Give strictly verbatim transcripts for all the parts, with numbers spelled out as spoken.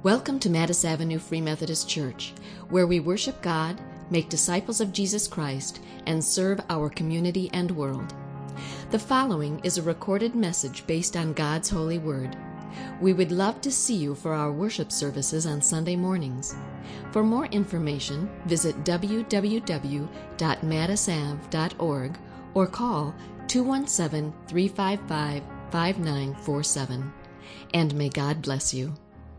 Welcome to Mattis Avenue Free Methodist Church, where we worship God, make disciples of Jesus Christ, and serve our community and world. The following is a recorded message based on God's holy word. We would love to see you for our worship services on Sunday mornings. For more information, visit w w w dot mattis av dot org or call two one seven, three five five, five nine four seven. And may God bless you.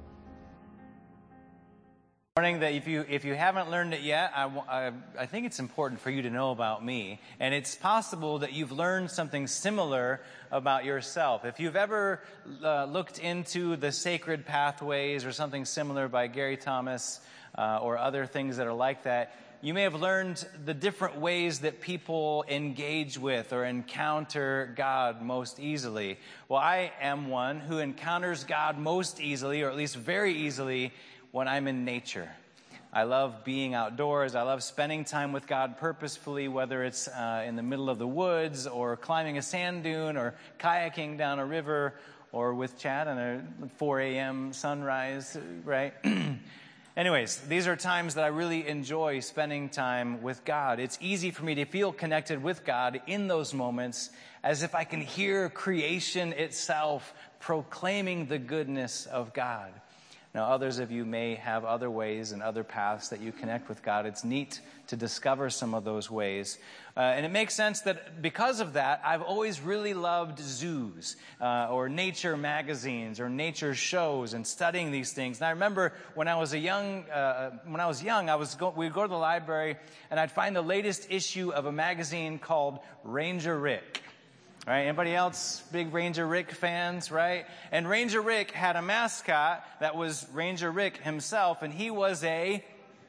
Morning that if you if you haven't learned it yet, I, I, I think it's important for you to know about me. And it's possible that you've learned something similar about yourself. If you've ever uh, looked into the Sacred Pathways or something similar by Gary Thomas uh, or other things that are like that, you may have learned the different ways that people engage with or encounter God most easily. Well, I am one who encounters God most easily, or at least very easily, when I'm in nature. I love being outdoors. I love spending time with God purposefully, whether it's uh, in the middle of the woods or climbing a sand dune or kayaking down a river or with Chad on a four a.m. sunrise, right? Anyways, these are times that I really enjoy spending time with God. It's easy for me to feel connected with God in those moments, as if I can hear creation itself proclaiming the goodness of God. Now, others of you may have other ways and other paths that you connect with God. It's neat to discover some of those ways. Uh, and it makes sense that because of that, I've always really loved zoos uh, or nature magazines or nature shows and studying these things. And I remember when I was a young, uh, when I was young, I was go- we'd go to the library and I'd find the latest issue of a magazine called Ranger Rick. Right? Anybody else big Ranger Rick fans, right? And Ranger Rick had a mascot that was Ranger Rick himself, and he was a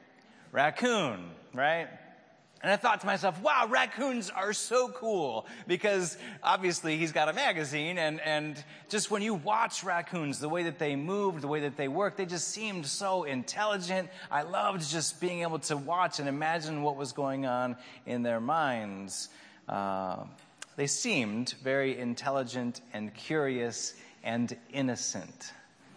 raccoon, right? And I thought to myself, wow, raccoons are so cool, because obviously he's got a magazine, and, and just when you watch raccoons, the way that they moved, the way that they worked, they just seemed so intelligent. I loved just being able to watch and imagine what was going on in their minds. Uh, They seemed very intelligent and curious and innocent.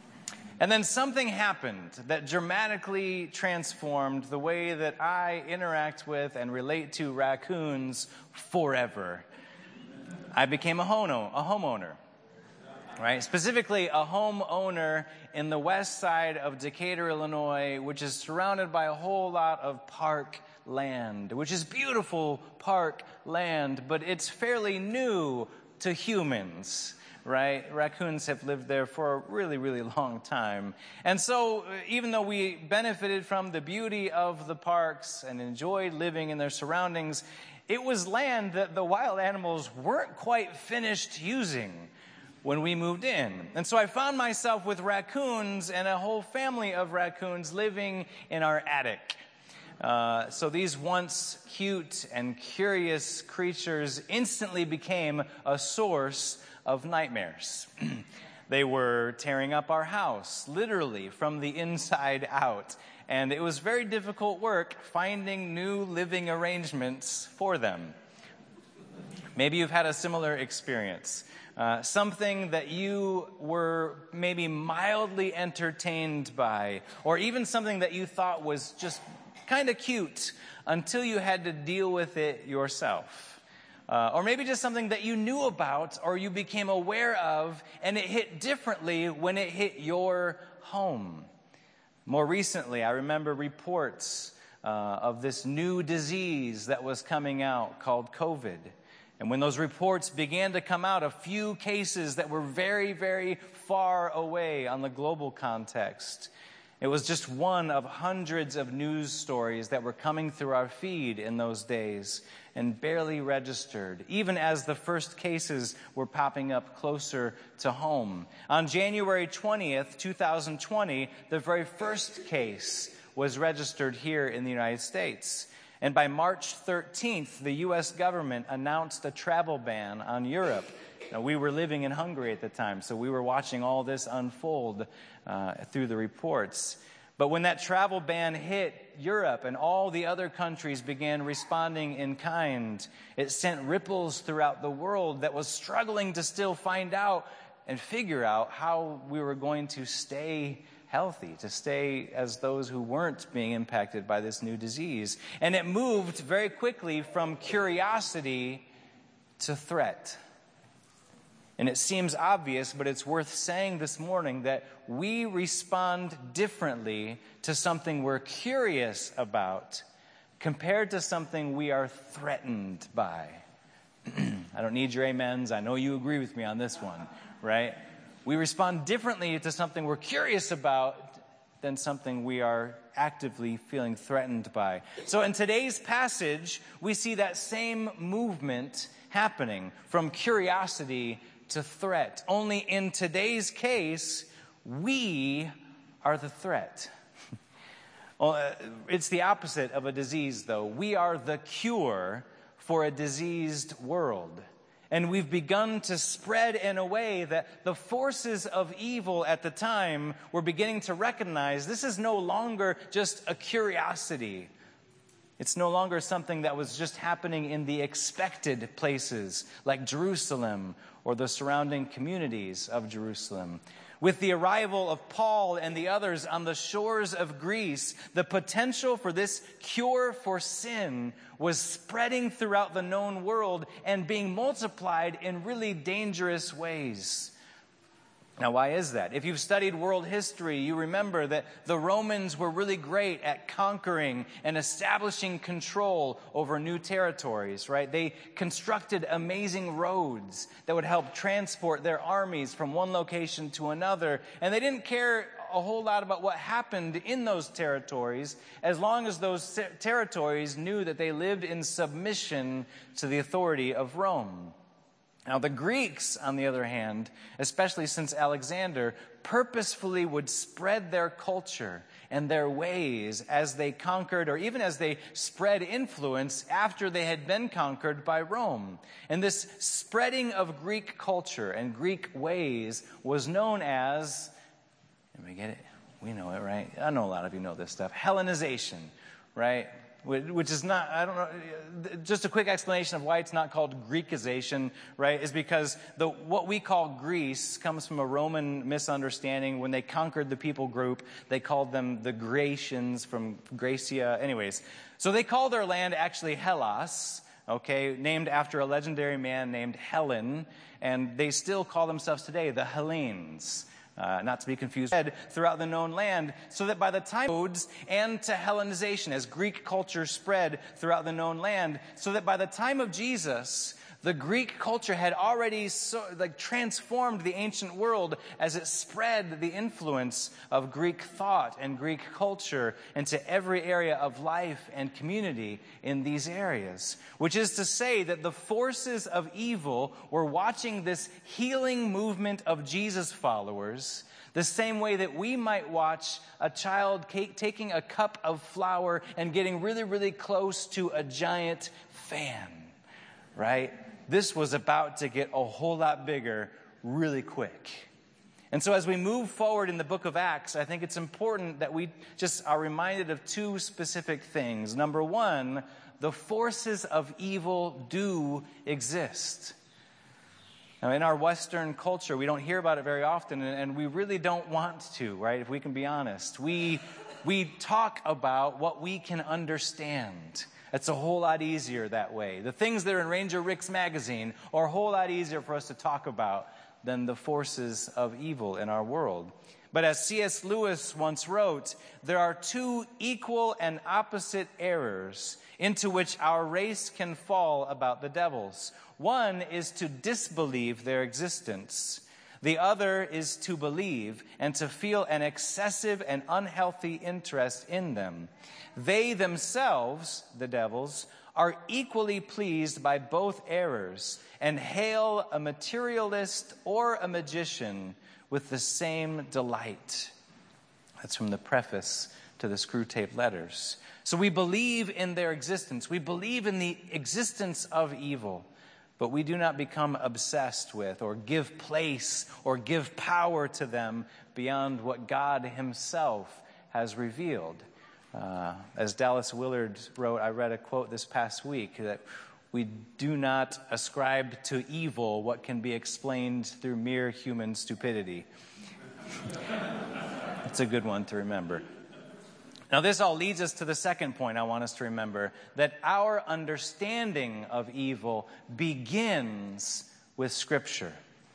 And then something happened that dramatically transformed the way that I interact with and relate to raccoons forever. I became a hono, a homeowner, right? Specifically, a homeowner in the west side of Decatur, Illinois, which is surrounded by a whole lot of park land, which is beautiful park land, but it's fairly new to humans, right? Raccoons have lived there for a really, really long time. And so even though we benefited from the beauty of the parks and enjoyed living in their surroundings, it was land that the wild animals weren't quite finished using when we moved in. And so I found myself with raccoons and a whole family of raccoons living in our attic. Uh, so these once cute and curious creatures instantly became a source of nightmares. They were tearing up our house, literally from the inside out. And it was very difficult work finding new living arrangements for them. Maybe you've had a similar experience. Uh, something that you were maybe mildly entertained by, or even something that you thought was just kind of cute until you had to deal with it yourself. Uh, or maybe just something that you knew about or you became aware of, and it hit differently when it hit your home. More recently, I remember reports uh, of this new disease that was coming out called COVID. And when those reports began to come out, a few cases that were very, very far away on the global context, it was just one of hundreds of news stories that were coming through our feed in those days and barely registered, even as the first cases were popping up closer to home. On January twentieth, twenty twenty, the very first case was registered here in the United States. And by March thirteenth, the U S government announced a travel ban on Europe. Now, we were living in Hungary at the time, so we were watching all this unfold uh, through the reports. But when that travel ban hit Europe and all the other countries began responding in kind, it sent ripples throughout the world that was struggling to still find out and figure out how we were going to stay healthy, to stay as those who weren't being impacted by this new disease. And it moved very quickly from curiosity to threat. And it seems obvious, but it's worth saying this morning that we respond differently to something we're curious about compared to something we are threatened by. I don't need your amens. I know you agree with me on this one, right? We respond differently to something we're curious about than something we are actively feeling threatened by. So in today's passage, we see that same movement happening from curiosity to threat. Only in today's case, we are the threat. Well, uh, it's the opposite of a disease, though. We are the cure for a diseased world. And we've begun to spread in a way that the forces of evil at the time were beginning to recognize this is no longer just a curiosity. It's no longer something that was just happening in the expected places like Jerusalem or the surrounding communities of Jerusalem. With the arrival of Paul and the others on the shores of Greece, the potential for this cure for sin was spreading throughout the known world and being multiplied in really dangerous ways. Now, why is that? If you've studied world history, you remember that the Romans were really great at conquering and establishing control over new territories, right? They constructed amazing roads that would help transport their armies from one location to another. And they didn't care a whole lot about what happened in those territories as long as those territories knew that they lived in submission to the authority of Rome. Now, the Greeks, on the other hand, especially since Alexander, purposefully would spread their culture and their ways as they conquered or even as they spread influence after they had been conquered by Rome. And this spreading of Greek culture and Greek ways was known as, let me get it? We know it, right? I know a lot of you know this stuff. Hellenization, right? Which is not, I don't know, just a quick explanation of why it's not called Greekization, right, is because the what we call Greece comes from a Roman misunderstanding. When they conquered the people group, they called them the Grecians from Gracia. Anyways, so they call their land actually Hellas, okay, named after a legendary man named Hellen, and they still call themselves today the Hellenes. Uh, not to be confused, throughout the known land, so that by the time roads and to Hellenization, as Greek culture spread throughout the known land, so that by the time of Jesus, the Greek culture had already so, like transformed the ancient world as it spread the influence of Greek thought and Greek culture into every area of life and community in these areas. Which is to say that the forces of evil were watching this healing movement of Jesus followers the same way that we might watch a child taking a cup of flour and getting really, really close to a giant fan, right? This was about to get a whole lot bigger really quick. And so as we move forward in the book of Acts, I think it's important that we just are reminded of two specific things. Number one, the forces of evil do exist. Now, in our Western culture, we don't hear about it very often, and we really don't want to, right, if we can be honest. We, we talk about what we can understand. It's a whole lot easier that way. The things that are in Ranger Rick's magazine are a whole lot easier for us to talk about than the forces of evil in our world. But as C S Lewis once wrote, there are two equal and opposite errors into which our race can fall about the devils. One is to disbelieve their existence. The other is to believe and to feel an excessive and unhealthy interest in them. They themselves, the devils, are equally pleased by both errors and hail a materialist or a magician with the same delight. That's from the preface to the Screwtape Letters. So we believe in their existence. We believe in the existence of evil. But we do not become obsessed with or give place or give power to them beyond what God himself has revealed. Uh, as Dallas Willard wrote, I read a quote this past week that we do not ascribe to evil what can be explained through mere human stupidity. It's a good one to remember. Now, this all leads us to the second point I want us to remember, that our understanding of evil begins with Scripture.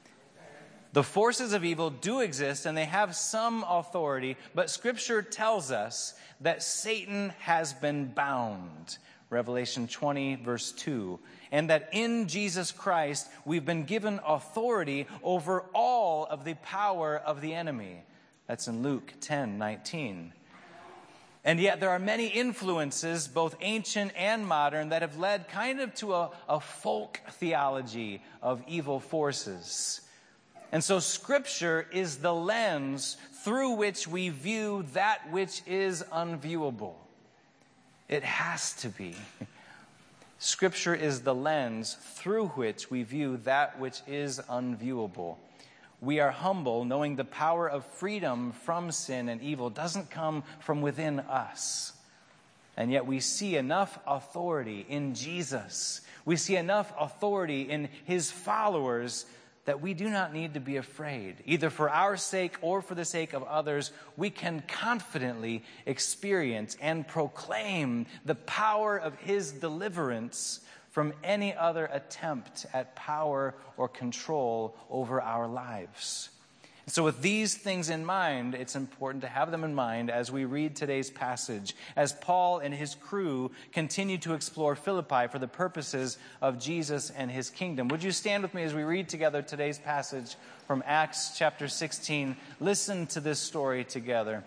The forces of evil do exist, and they have some authority, but Scripture tells us that Satan has been bound. Revelation twenty, verse two. And that in Jesus Christ, we've been given authority over all of the power of the enemy. That's in Luke ten, nineteen. And yet there are many influences, both ancient and modern, that have led kind of to a, a folk theology of evil forces. And so Scripture is the lens through which we view that which is unviewable. It has to be. Scripture is the lens through which we view that which is unviewable. We are humble, knowing the power of freedom from sin and evil doesn't come from within us. And yet we see enough authority in Jesus. We see enough authority in his followers that we do not need to be afraid. Either for our sake or for the sake of others, we can confidently experience and proclaim the power of his deliverance from any other attempt at power or control over our lives. So with these things in mind, it's important to have them in mind as we read today's passage, as Paul and his crew continue to explore Philippi for the purposes of Jesus and his kingdom. Would you stand with me as we read together today's passage from Acts chapter sixteen? Listen to this story together.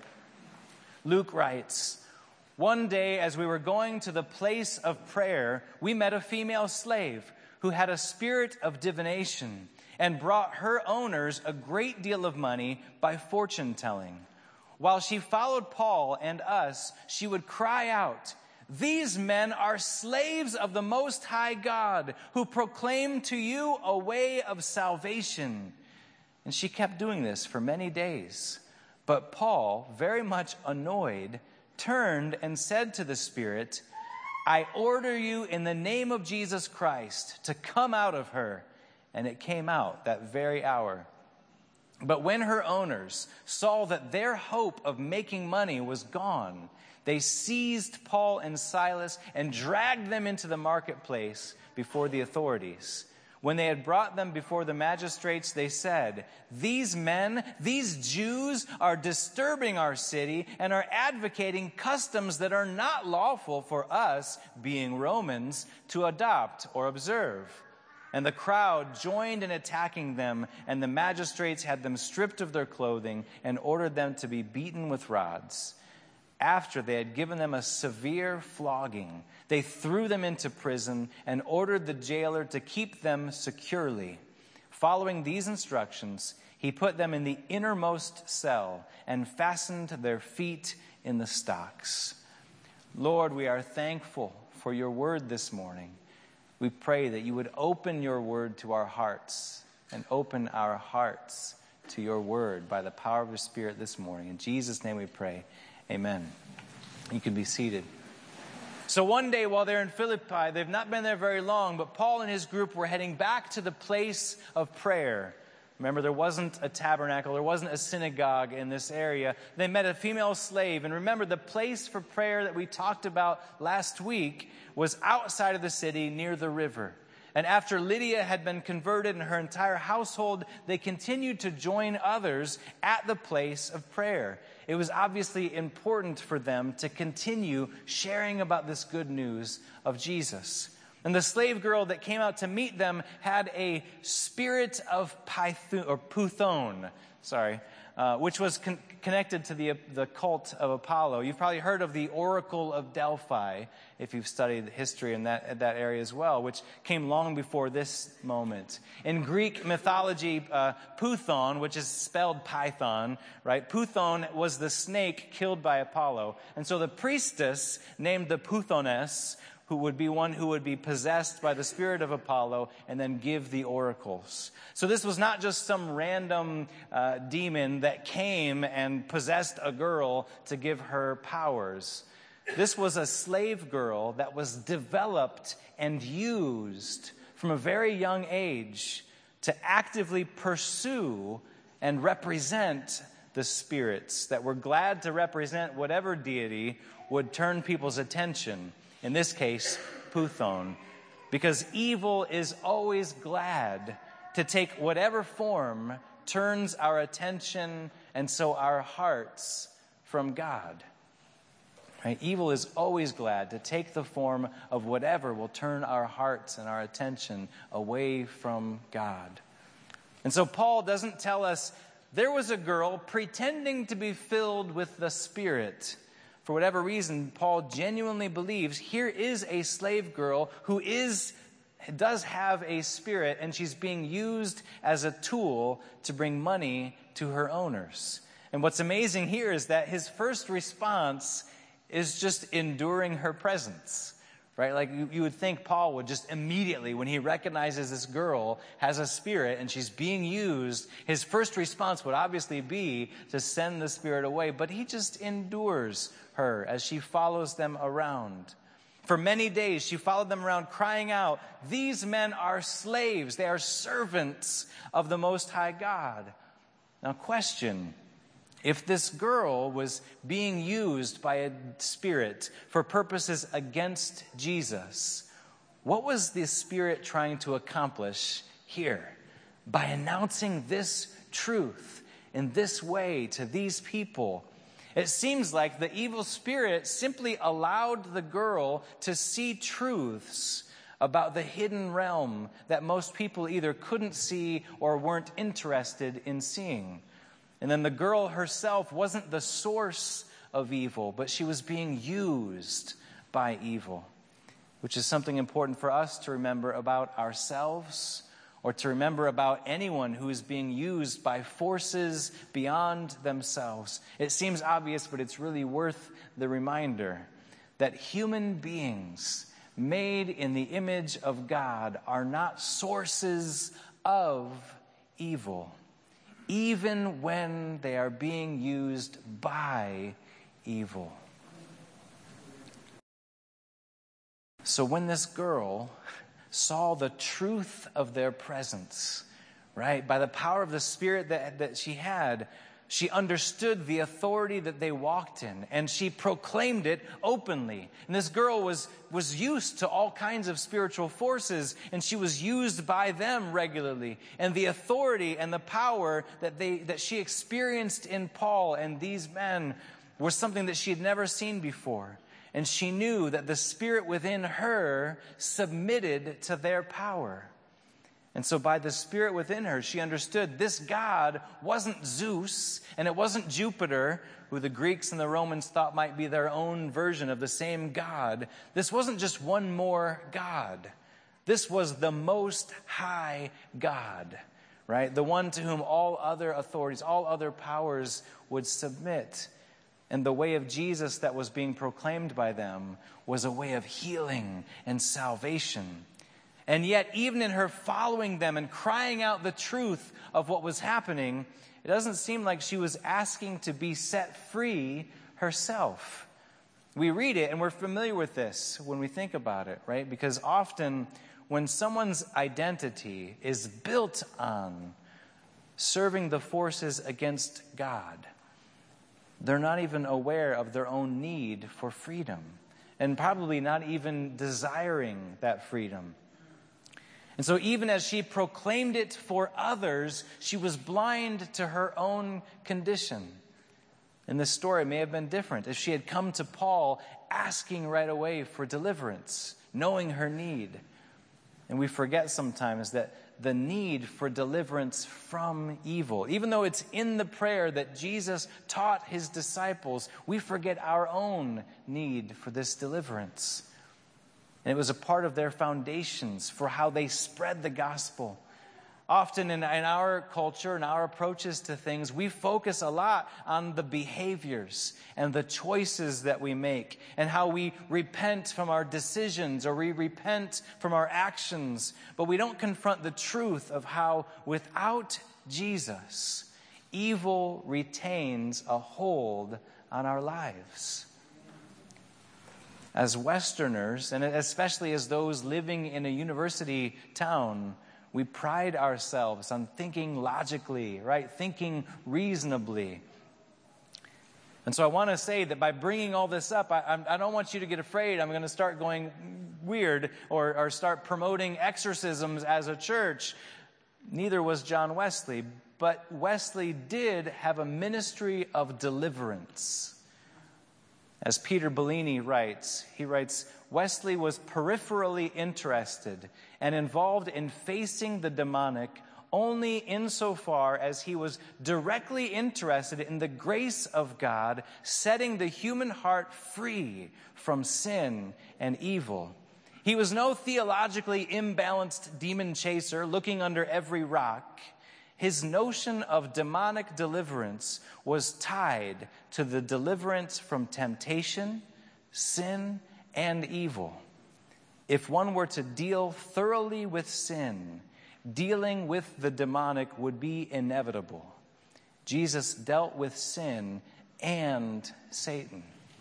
Luke writes, "One day as we were going to the place of prayer, we met a female slave who had a spirit of divination and brought her owners a great deal of money by fortune-telling. While she followed Paul and us, she would cry out, 'These men are slaves of the Most High God, who proclaim to you a way of salvation.' And she kept doing this for many days. But Paul, very much annoyed, turned and said to the spirit, 'I order you in the name of Jesus Christ to come out of her.' And it came out that very hour. But when her owners saw that their hope of making money was gone, they seized Paul and Silas and dragged them into the marketplace before the authorities. When they had brought them before the magistrates, they said, 'These men, these Jews, are disturbing our city and are advocating customs that are not lawful for us, being Romans, to adopt or observe.' And the crowd joined in attacking them, and the magistrates had them stripped of their clothing and ordered them to be beaten with rods. After they had given them a severe flogging, they threw them into prison and ordered the jailer to keep them securely. Following these instructions, he put them in the innermost cell and fastened their feet in the stocks." Lord, we are thankful for your word this morning. We pray that you would open your word to our hearts and open our hearts to your word by the power of your Spirit this morning. In Jesus' name we pray. Amen. You can be seated. So one day while they're in Philippi, they've not been there very long, but Paul and his group were heading back to the place of prayer. Remember, there wasn't a tabernacle, there wasn't a synagogue in this area. They met a female slave. And remember, the place for prayer that we talked about last week was outside of the city near the river. And after Lydia had been converted and her entire household, they continued to join others at the place of prayer. It was obviously important for them to continue sharing about this good news of Jesus. And the slave girl that came out to meet them had a spirit of Python, or Puthon, sorry, uh, which was con- connected to the, the cult of Apollo. You've probably heard of the Oracle of Delphi, if you've studied history in that, that area as well, which came long before this moment. In Greek mythology, uh, Puthon, which is spelled Python, right? Puthon was the snake killed by Apollo. And so the priestess named the Puthoness, who would be one who would be possessed by the spirit of Apollo and then give the oracles. So this was not just some random uh, demon that came and possessed a girl to give her powers. This was a slave girl that was developed and used from a very young age to actively pursue and represent the spirits that were glad to represent whatever deity would turn people's attention, in this case, Puthon, because evil is always glad to take whatever form turns our attention and so our hearts from God. Right? Evil is always glad to take the form of whatever will turn our hearts and our attention away from God. And so Paul doesn't tell us there was a girl pretending to be filled with the Spirit. For whatever reason, Paul genuinely believes here is a slave girl who is does have a spirit, and she's being used as a tool to bring money to her owners. And what's amazing here is that his first response is just enduring her presence. Right? Like you, you would think Paul would just immediately, when he recognizes this girl has a spirit and she's being used, his first response would obviously be to send the spirit away. But he just endures her as she follows them around. For many days, she followed them around crying out, "These men are slaves. They are servants of the Most High God." Now question, if this girl was being used by a spirit for purposes against Jesus, what was the spirit trying to accomplish here? By announcing this truth in this way to these people, it seems like the evil spirit simply allowed the girl to see truths about the hidden realm that most people either couldn't see or weren't interested in seeing. And then the girl herself wasn't the source of evil, but she was being used by evil, which is something important for us to remember about ourselves or to remember about anyone who is being used by forces beyond themselves. It seems obvious, but it's really worth the reminder that human beings made in the image of God are not sources of evil, even when they are being used by evil. So when this girl saw the truth of their presence, right, by the power of the Spirit that, that she had, she understood the authority that they walked in, and she proclaimed it openly. And this girl was, was used to all kinds of spiritual forces, and she was used by them regularly. And the authority and the power that they that she experienced in Paul and these men was something that she had never seen before. And she knew that the Spirit within her submitted to their power. And so by the Spirit within her, she understood this God wasn't Zeus and it wasn't Jupiter, who the Greeks and the Romans thought might be their own version of the same God. This wasn't just one more God. This was the Most High God, right? The one to whom all other authorities, all other powers would submit. And the way of Jesus that was being proclaimed by them was a way of healing and salvation. And yet, even in her following them and crying out the truth of what was happening, it doesn't seem like she was asking to be set free herself. We read it and we're familiar with this when we think about it, right? Because often when someone's identity is built on serving the forces against God, they're not even aware of their own need for freedom, and probably not even desiring that freedom. And so even as she proclaimed it for others, she was blind to her own condition. And this story may have been different if she had come to Paul asking right away for deliverance, knowing her need. And we forget sometimes that the need for deliverance from evil, even though it's in the prayer that Jesus taught his disciples, we forget our own need for this deliverance. And it was a part of their foundations for how they spread the gospel. Often in, in our culture and our approaches to things, we focus a lot on the behaviors and the choices that we make and how we repent from our decisions or we repent from our actions. But we don't confront the truth of how without Jesus, evil retains a hold on our lives. As Westerners, and especially as those living in a university town, we pride ourselves on thinking logically, right? Thinking reasonably. And so I want to say that by bringing all this up, I, I don't want you to get afraid I'm going to start going weird or, or start promoting exorcisms as a church. Neither was John Wesley, but Wesley did have a ministry of deliverance. As Peter Bellini writes, he writes, Wesley was peripherally interested and involved in facing the demonic only insofar as he was directly interested in the grace of God setting the human heart free from sin and evil. He was no theologically imbalanced demon chaser looking under every rock. His notion of demonic deliverance was tied to the deliverance from temptation, sin, and evil. If one were to deal thoroughly with sin, dealing with the demonic would be inevitable. Jesus dealt with sin and Satan.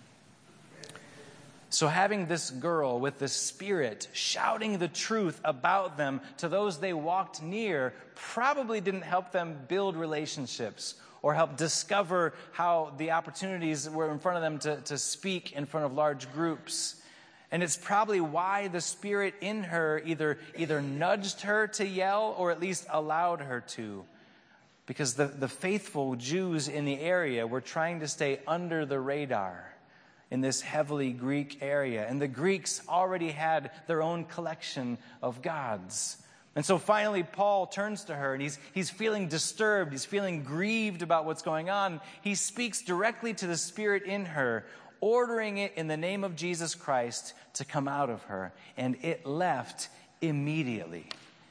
So having this girl with the Spirit shouting the truth about them to those they walked near probably didn't help them build relationships or help discover how the opportunities were in front of them to, to speak in front of large groups. And it's probably why the Spirit in her either, either nudged her to yell or at least allowed her to. Because the, the faithful Jews in the area were trying to stay under the radar in this heavily Greek area. And the Greeks already had their own collection of gods. And so finally Paul turns to her and he's, he's feeling disturbed. He's feeling grieved about what's going on. He speaks directly to the Spirit in her, ordering it in the name of Jesus Christ to come out of her. And it left immediately.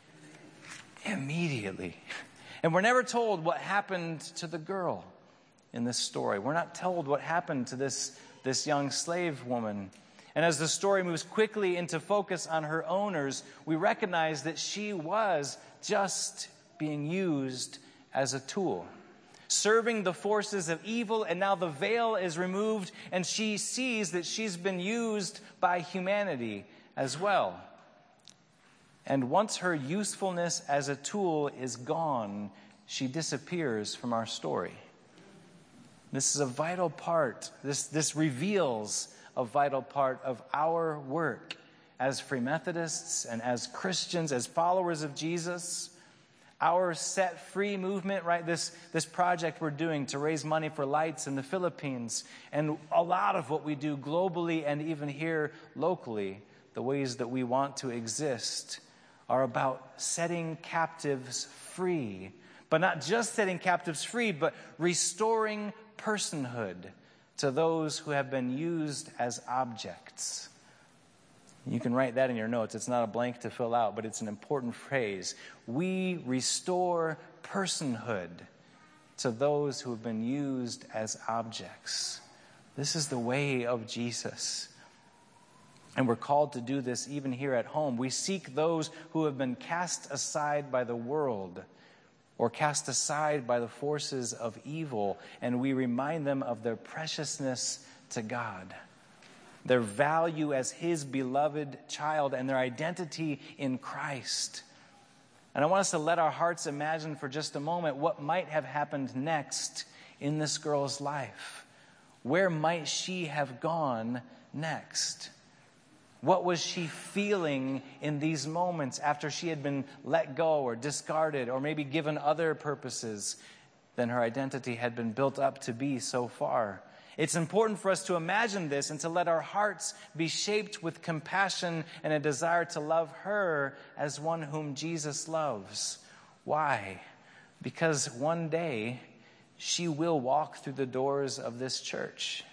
Immediately. And we're never told what happened to the girl in this story. We're not told what happened to this, this young slave woman. And as the story moves quickly into focus on her owners, we recognize that she was just being used as a tool, serving the forces of evil, and now the veil is removed, and she sees that she's been used by humanity as well. And once her usefulness as a tool is gone, she disappears from our story. This is a vital part. This, this reveals a vital part of our work as Free Methodists and as Christians, as followers of Jesus. Our Set Free movement, right? This, this project we're doing to raise money for lights in the Philippines, and a lot of what we do globally and even here locally, the ways that we want to exist, are about setting captives free. But not just setting captives free, but restoring personhood to those who have been used as objects. You can write that in your notes. It's not a blank to fill out, but it's an important phrase. We restore personhood to those who have been used as objects. This is the way of Jesus. And we're called to do this even here at home. We seek those who have been cast aside by the world or cast aside by the forces of evil, and we remind them of their preciousness to God, their value as His beloved child, and their identity in Christ. And I want us to let our hearts imagine for just a moment what might have happened next in this girl's life. Where might she have gone next? What was she feeling in these moments after she had been let go or discarded or maybe given other purposes than her identity had been built up to be so far? It's important for us to imagine this and to let our hearts be shaped with compassion and a desire to love her as one whom Jesus loves. Why? Because one day she will walk through the doors of this church.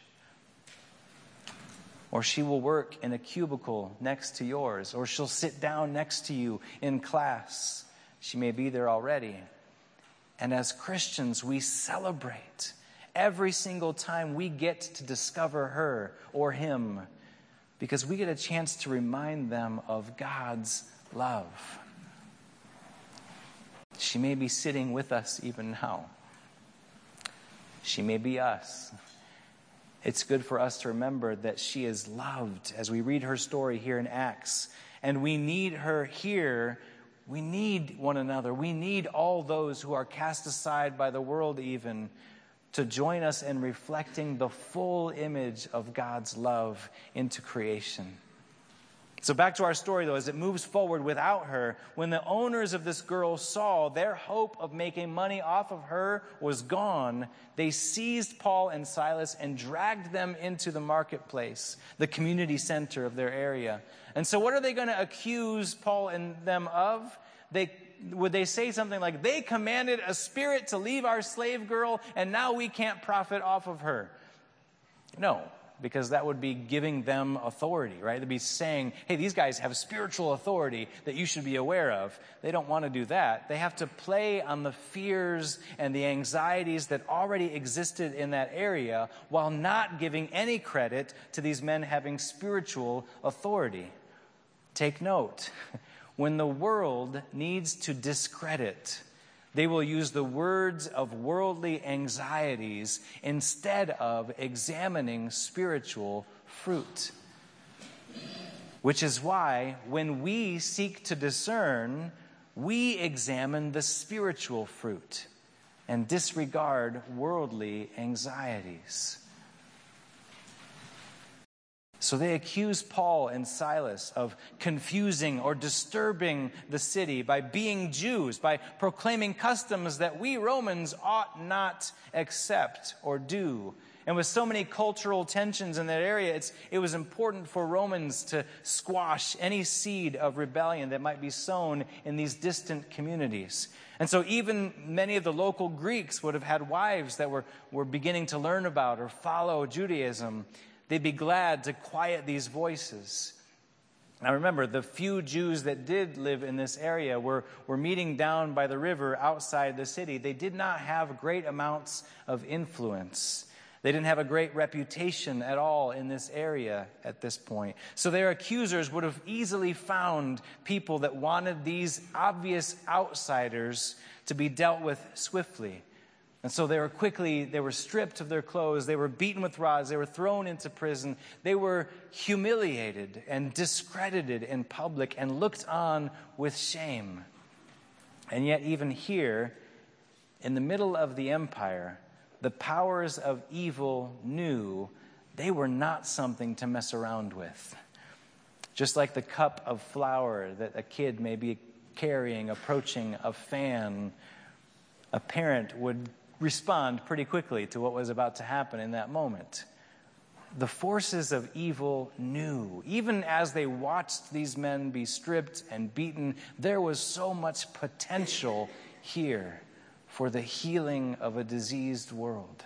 Or she will work in a cubicle next to yours. Or she'll sit down next to you in class. She may be there already. And as Christians, we celebrate every single time we get to discover her or him, because we get a chance to remind them of God's love. She may be sitting with us even now. She may be us. It's good for us to remember that she is loved as we read her story here in Acts. And we need her here. We need one another. We need all those who are cast aside by the world even, to join us in reflecting the full image of God's love into creation. So back to our story, though, as it moves forward without her, when the owners of this girl saw their hope of making money off of her was gone, they seized Paul and Silas and dragged them into the marketplace, the community center of their area. And so what are they going to accuse Paul and them of? They Would they say something like, they commanded a spirit to leave our slave girl, and now we can't profit off of her? No. Because that would be giving them authority, right? They'd be saying, hey, these guys have spiritual authority that you should be aware of. They don't want to do that. They have to play on the fears and the anxieties that already existed in that area while not giving any credit to these men having spiritual authority. Take note, when the world needs to discredit, they will use the words of worldly anxieties instead of examining spiritual fruit. Which is why when we seek to discern, we examine the spiritual fruit and disregard worldly anxieties. So they accuse Paul and Silas of confusing or disturbing the city by being Jews, by proclaiming customs that we Romans ought not accept or do. And with so many cultural tensions in that area, it's, it was important for Romans to squash any seed of rebellion that might be sown in these distant communities. And so even many of the local Greeks would have had wives that were, were beginning to learn about or follow Judaism. They'd be glad to quiet these voices. Now remember, the few Jews that did live in this area were, were meeting down by the river outside the city. They did not have great amounts of influence. They didn't have a great reputation at all in this area at this point. So their accusers would have easily found people that wanted these obvious outsiders to be dealt with swiftly. And so they were quickly, they were stripped of their clothes, they were beaten with rods, they were thrown into prison, they were humiliated and discredited in public and looked on with shame. And yet even here, in the middle of the empire, the powers of evil knew they were not something to mess around with. Just like the cup of flour that a kid may be carrying, approaching a fan, a parent would respond pretty quickly to what was about to happen in that moment. The forces of evil knew. Even as they watched these men be stripped and beaten, there was so much potential here for the healing of a diseased world.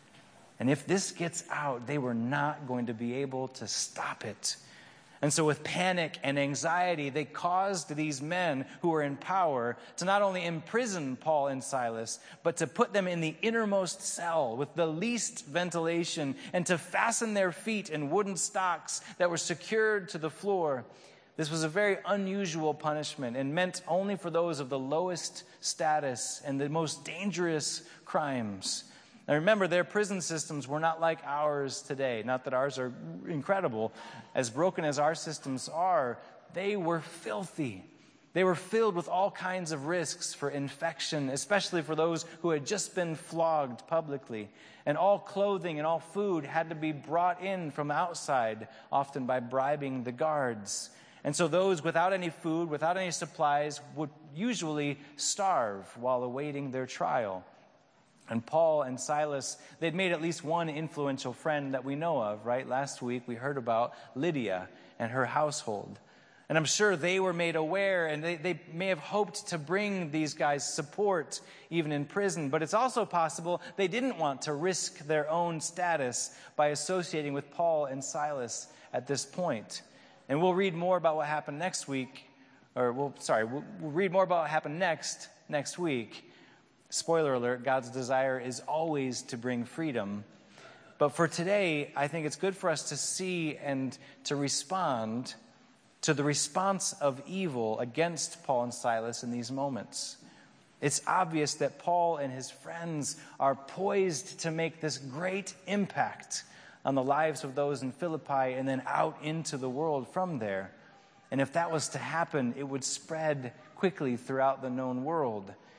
And if this gets out, they were not going to be able to stop it. And so with panic and anxiety, they caused these men who were in power to not only imprison Paul and Silas, but to put them in the innermost cell with the least ventilation and to fasten their feet in wooden stocks that were secured to the floor. This was a very unusual punishment and meant only for those of the lowest status and the most dangerous crimes. Now remember, their prison systems were not like ours today. Not that ours are incredible. As broken as our systems are, they were filthy. They were filled with all kinds of risks for infection, especially for those who had just been flogged publicly. And all clothing and all food had to be brought in from outside, often by bribing the guards. And so those without any food, without any supplies, would usually starve while awaiting their trial. And Paul and Silas, they'd made at least one influential friend that we know of, right? Last week we heard about Lydia and her household. And I'm sure they were made aware, and they, they may have hoped to bring these guys support even in prison. But it's also possible they didn't want to risk their own status by associating with Paul and Silas at this point. And we'll read more about what happened next week, or we'll, sorry, we'll, we'll read more about what happened next, next week. Spoiler alert, God's desire is always to bring freedom. But for today, I think it's good for us to see and to respond to the response of evil against Paul and Silas in these moments. It's obvious that Paul and his friends are poised to make this great impact on the lives of those in Philippi and then out into the world from there. And if that was to happen, it would spread quickly throughout the known world.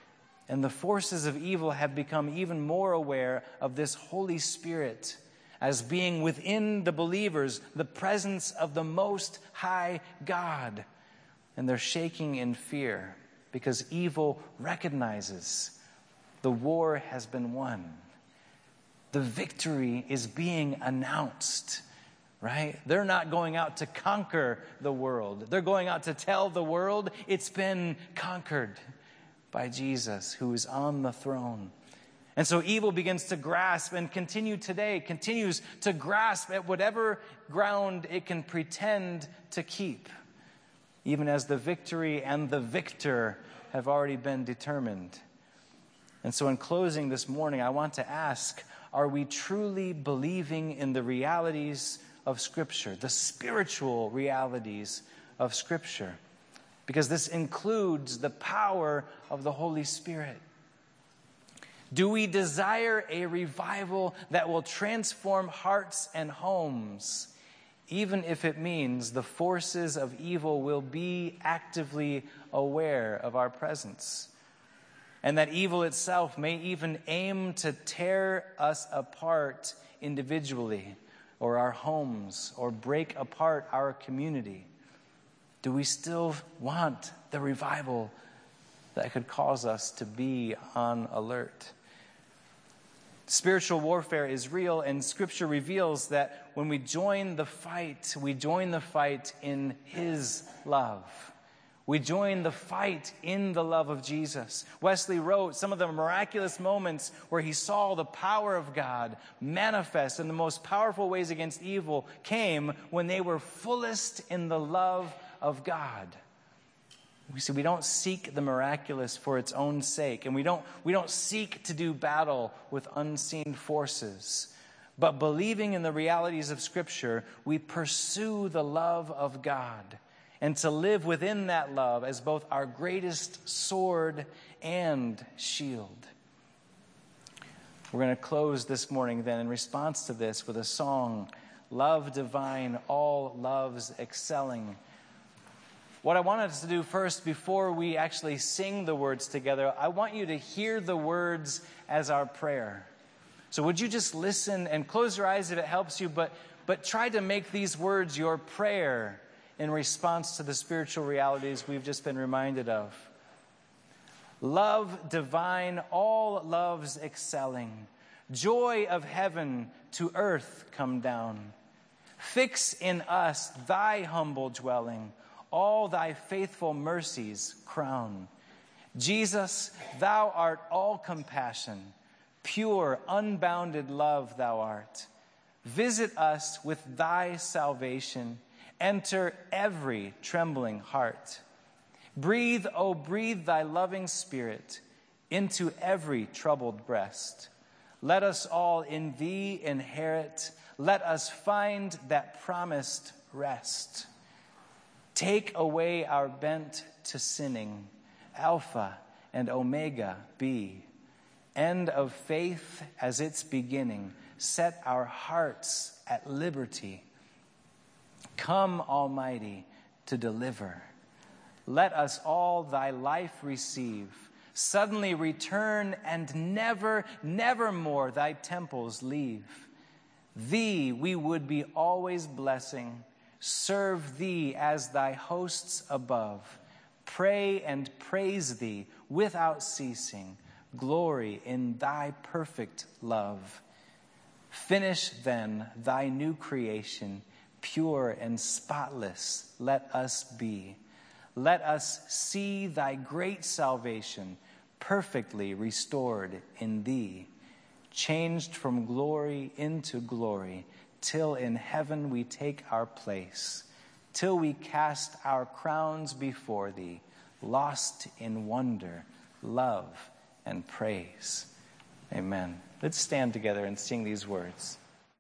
And the forces of evil have become even more aware of this Holy Spirit as being within the believers, the presence of the Most High God. And they're shaking in fear because evil recognizes the war has been won. The victory is being announced, right? They're not going out to conquer the world. They're going out to tell the world it's been conquered by Jesus, who is on the throne. And so evil begins to grasp and continue today, continues to grasp at whatever ground it can pretend to keep, even as the victory and the victor have already been determined. And so in closing this morning, I want to ask, are we truly believing in the realities of Scripture, the spiritual realities of Scripture? Because this includes the power of the Holy Spirit. Do we desire a revival that will transform hearts and homes, even if it means the forces of evil will be actively aware of our presence, and that evil itself may even aim to tear us apart individually, or our homes, or break apart our community? Do we still want the revival that could cause us to be on alert? Spiritual warfare is real, and Scripture reveals that when we join the fight, we join the fight in His love. We join the fight in the love of Jesus. Wesley wrote some of the miraculous moments where he saw the power of God manifest in the most powerful ways against evil came when they were fullest in the love of God. We see, we don't seek the miraculous for its own sake, and we don't, we don't seek to do battle with unseen forces. But believing in the realities of Scripture, we pursue the love of God, and to live within that love as both our greatest sword and shield. We're going to close this morning then in response to this with a song, Love Divine, All Loves Excelling. What I want us to do first, before we actually sing the words together, I want you to hear the words as our prayer. So would you just listen and close your eyes if it helps you, but, but try to make these words your prayer in response to the spiritual realities we've just been reminded of. Love divine, all loves excelling, joy of heaven to earth come down. Fix in us thy humble dwelling, all thy faithful mercies crown. Jesus, thou art all compassion, pure, unbounded love thou art. Visit us with thy salvation, enter every trembling heart. Breathe, oh, breathe thy loving spirit into every troubled breast. Let us all in thee inherit, let us find that promised rest. Take away our bent to sinning, Alpha and Omega be. End of faith as its beginning, set our hearts at liberty. Come, Almighty, to deliver. Let us all thy life receive. Suddenly return and never, never more thy temples leave. Thee we would be always blessing, serve thee as thy hosts above, pray and praise thee without ceasing, glory in thy perfect love. Finish then thy new creation, pure and spotless let us be. Let us see thy great salvation perfectly restored in thee, changed from glory into glory, till in heaven we take our place, till we cast our crowns before thee, lost in wonder, love, and praise. Amen. Let's stand together and sing these words.